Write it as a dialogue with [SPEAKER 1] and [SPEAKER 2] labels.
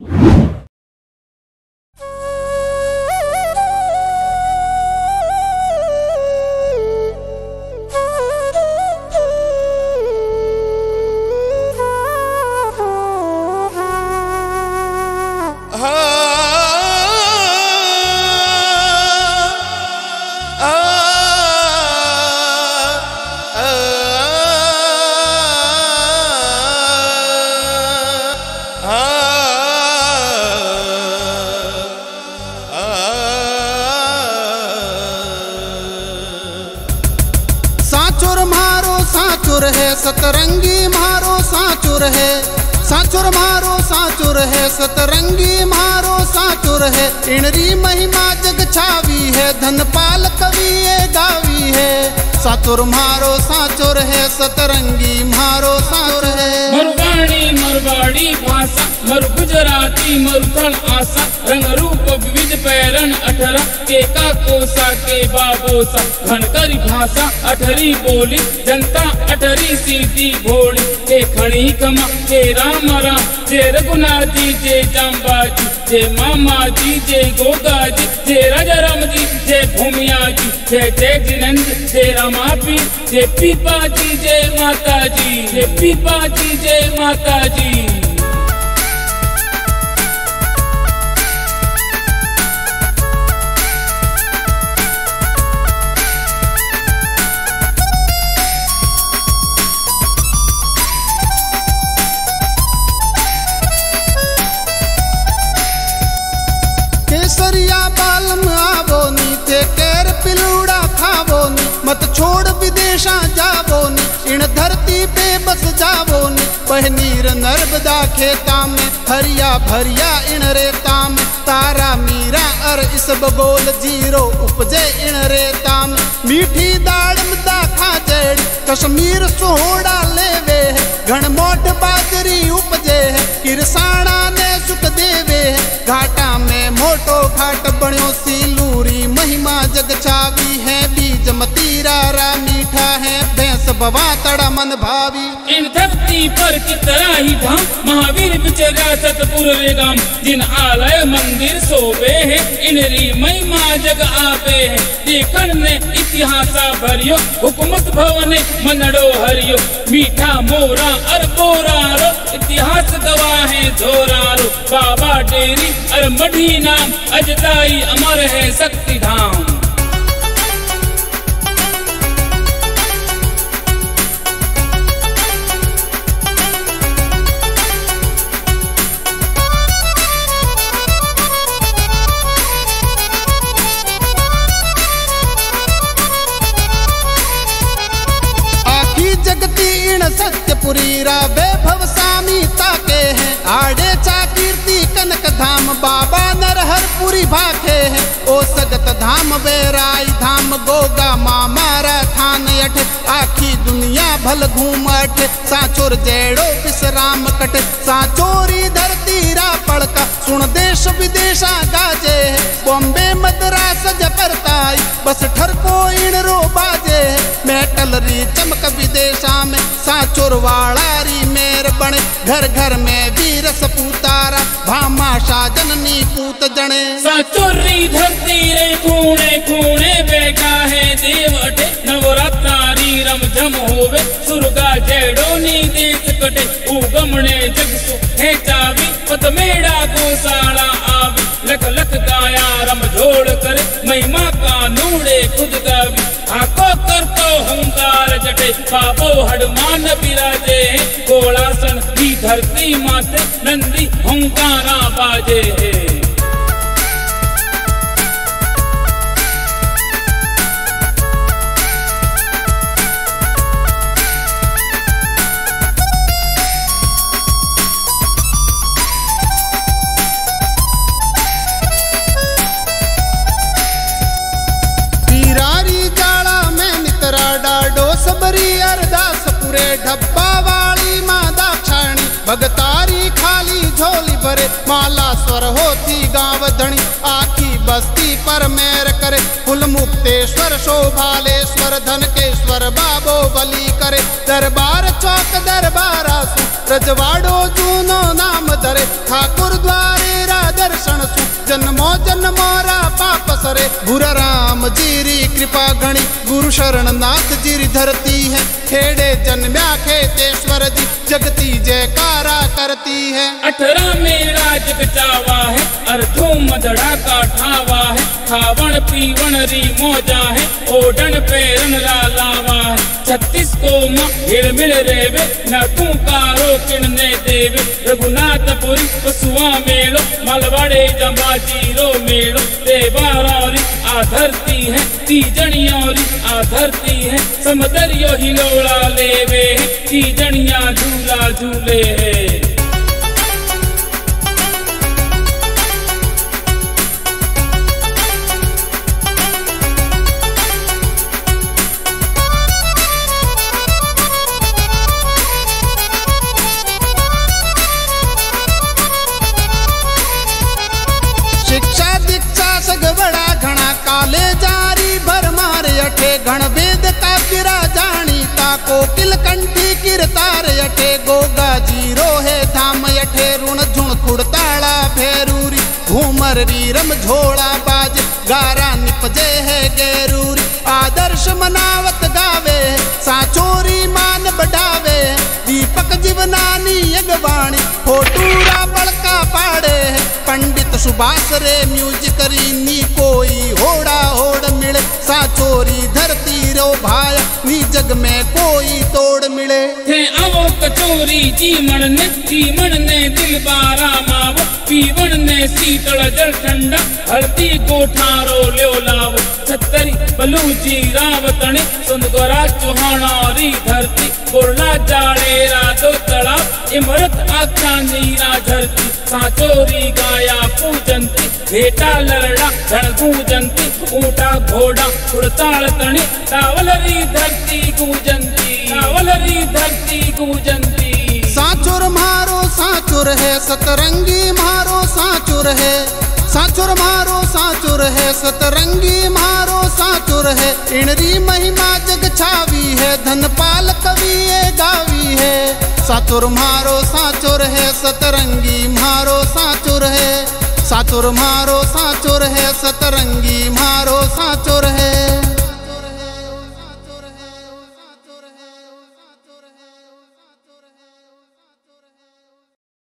[SPEAKER 1] साचुर है सतरंगी मारो साचुर है, साचुर मारो साचुर है, सतरंगी मारो साचुर है। इनरी महिमा जग छावी है, धनपाल कवि ये गावी है। साचुर मारो साचुर है, सतरंगी मारो साचुर है।
[SPEAKER 2] मरुवाणी मरवाड़ी भाषा, मरु गुजराती मरुथल आशा, रंग रूप विविध पैरन 18 के का कोसा के बाबोसा। घनकरी भाषा अठरी बोली, जनता अठरी सीधी भोली। के खड़ी कमा के राम राम, जे रघुनाथ जी, जे जाम्बाजी, जे मामा जी, जे गोगा जी, जे राजा राम जी, जे भूमिया जी, जय जय जिनंद, जय रामापी, जय पीपा जी, जय माता जी, जय पीपा जी, जय माता जी।
[SPEAKER 1] केसरिया बालम आवो नी, थे केर पिलूड़ा खावो नी। मत छोड़ विदेशा जावो नी, इन धरती पे बस जावो नी। पहनीर नर्मदा खेता में, हरिया भरिया इन रेता में। तारा मीरा अर इस बगोल जीरो उपजे इन रेता में। मीठी दाड़म दाखा जेड़ी, कश्मीर सोहड़ा लेवे है। घन मोट बाजरी उपजे है, किरसाणा ने सुख देवे है। घाटा में मोटो घाट बण्यो सिलूरी, महिमा जग छावी है। बीज मतीरा रा मीठा है, भैंस बवा तड़ा मन भावी।
[SPEAKER 2] इन धरती पर कितना ही धाम, महावीर बिचरा सतपुर रे गाम। जिन आलय मंदिर सोवे है, इनरी महिमा जग आवे है। देखन ने इतिहासा भरियो, हुकूमत भवन मनड़ो हरियो। मीठा मोरा अर बोरारो, इतिहास गवाह है धोरारो। बाबा डेरी अर मढ़ी नाम, अजताई अमर है शक्ति धाम।
[SPEAKER 1] जगती इन सत्यपुरी रा वैभव सामी ताके हैं। आड़े चा कीर्ति कनक धाम, बाबा नरहरपुरी भाखे हैं। ओ सगत धाम बेराई धाम, गोगा मामारा थान अठ। आखी दुनिया भल घूम अठ, साचुर जेड़ो विश्राम कट। साचोरी धरती रा पड़का, सुन देश विदेशा गाजे है। बॉम्बे मद्रास जपरताई, बस ठरको इन रो बाजे है। मेटल री चमक विदेशा में, साचुर वाड़ारी मेर बने। घर घर में वीर सपूतारा, भामाशा जननी पूत जने।
[SPEAKER 2] साचुरी धरती रे खूणे खूणे बैठा है देव अठे। नवरात्रारी रम झम होवे, सुरगा जेड़ो नी देश कटे। उगमणे जग सु है चावी, पतमेड़ा गोसाला आवी। लख लख गाया रम झोड़ करे, महिमा का नूड़े खुद गावी। आको करतो हुंकार जटे, बाबो हनुमान बिराजे। गोलासन की धरती माते, नंदी हुंकारा बाजे है।
[SPEAKER 1] सबरी अरदास पुरे, ढब्बा वाली माँ दाक्षाणी। भगतारी खाली झोली भरे, माला स्वर होती गाँव धनी। आखी बस्ती पर मेर करे, कुल मुक्तेश्वर शोभालेश्वर। धनकेश्वर बाबो बली करे, दरबार चौक दरबारा सु। रजवाड़ो जूनो नाम धरे, ठाकुर द्वार जन्मो जन्मोरा पाप सरे भूरा राम जीरी कृपा घणी गुरु शरण नाथ जीरी धरती है खेड़े जन्म्या खेतेश्वर जी जगती जयकारा करती है
[SPEAKER 2] 18 मेरा जग चावा है अर्थो मदड़ा का ठावा है खावण पीवण री मौजा है ओढ़न पैरन लालावा है 36 को हिड़ मिल रेवे न तू कारो किणने देवे रघुनाथपुरी पशुआ मेलो मलवाड़े जंबाजीरो मेलो देवारी आधरती है तीजणियोरी आधरती है समदरियो हिलोड़ा लेवे तीजणिया झूला झूले है।
[SPEAKER 1] शिक्षा दीक्षा सगवड़ा घना काले जारी भर मारे अठे घण वेद का गिरा जानी ताको किल कंठी किरतार अठे गोगा जीरो है धाम अठे रुण झुण खुड़ताड़ा भेरूरी घूमर रीरम झोड़ा बाज गारा निपजे है गेरूरी आदर्श मनावत गावे साचोरी मान बढ़ावे दीपक जीवनानी अगवाणी फोटूरा बड़का पाड़े पंडित सुभाष रे म्यूजिक नी कोई होड़ा होड़ मिले साचोरी धरती रो भाई नी जग में कोई तोड़ मिले
[SPEAKER 2] थे आवो कचोरी जीवन ने दिल बारा मावो पीवन ने शीतल जल ठंडा हल्दी गोठारो ल्यो लावो छतरी बलूची रावतणी सुंदरा चौहानारी धरती बोरला जाड़ेरा दो तलाब इमरत आख्या नीरा धरती साचोरी गाया पूजंती भेटा लरड़ा धन गूंजंती ऊटा घोड़ा उड़ताल तणी टावलरी धरती गूंजंती टावलरी धरती गूंजंती।
[SPEAKER 1] साचुर मारो साचुर है सतरंगी मारो साचुर है साचुर मारो साचुर है सतरंगी मारो साचुर है इणरी महिमा जग छावी है धनपाल कवि ये गावी है साचुर मारो साचुर है सतरंगी मारो साचुर है साचुर मारो साचुर है सतरंगी मारो साचुर है।